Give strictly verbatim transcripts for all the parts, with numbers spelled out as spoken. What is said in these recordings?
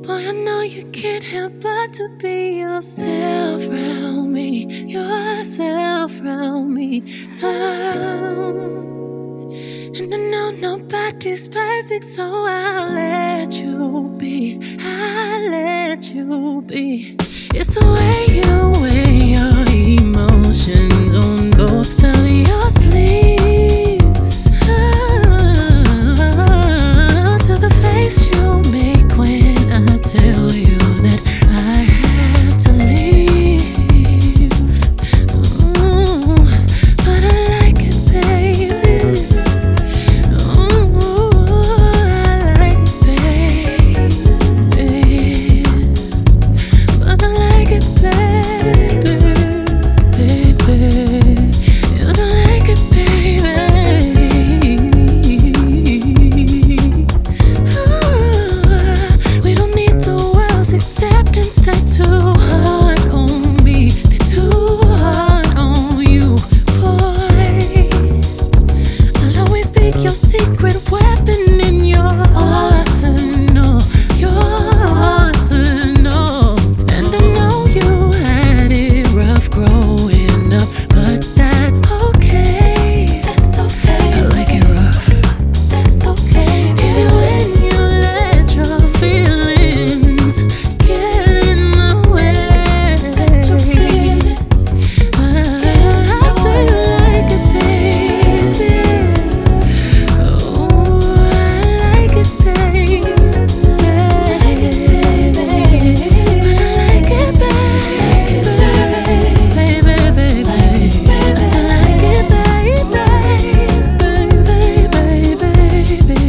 Boy, I know you can't help but to be yourself around me, yourself around me now. And I know nobody's perfect, so I'll let you be, I'll let you be. It's the way you weigh your emotions on both of your sleeves, ah, to the face you make when I tell you that I have to leave. Ooh, but I like it, baby. Ooh, I like it, baby. But I like it, baby, baby. You don't like it, baby. Ah, we don't need the world's acceptance. They're too hard on me. They're too hard on you, boy. I'll always be your secret weapon in your arsenal, your arsenal. And I know you had it rough growing up, but that's okay. That's okay. I like it rough. That's okay. Even when you let your feelings get in the way, let your feelings I still like it, baby. Oh, I like it, baby. But I like it, baby, baby, baby. I still like it, baby, baby, baby.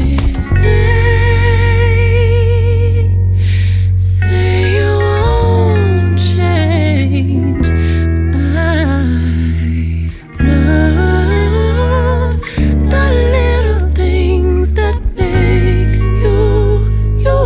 Say, say you won't change. I love the little things that make you, you.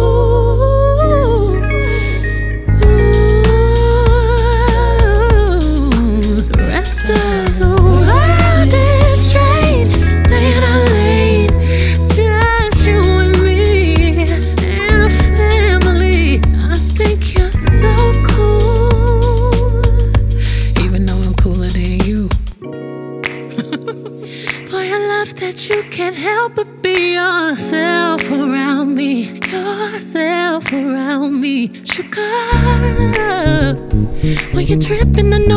Ooh, the rest of the world is strange. Stay in our lane, just you and me and a family. I think you're so cool, even though I'm cooler than you. Boy, I love that you can't help but be yourself around me, yourself around me, sugar. When you're tripping, I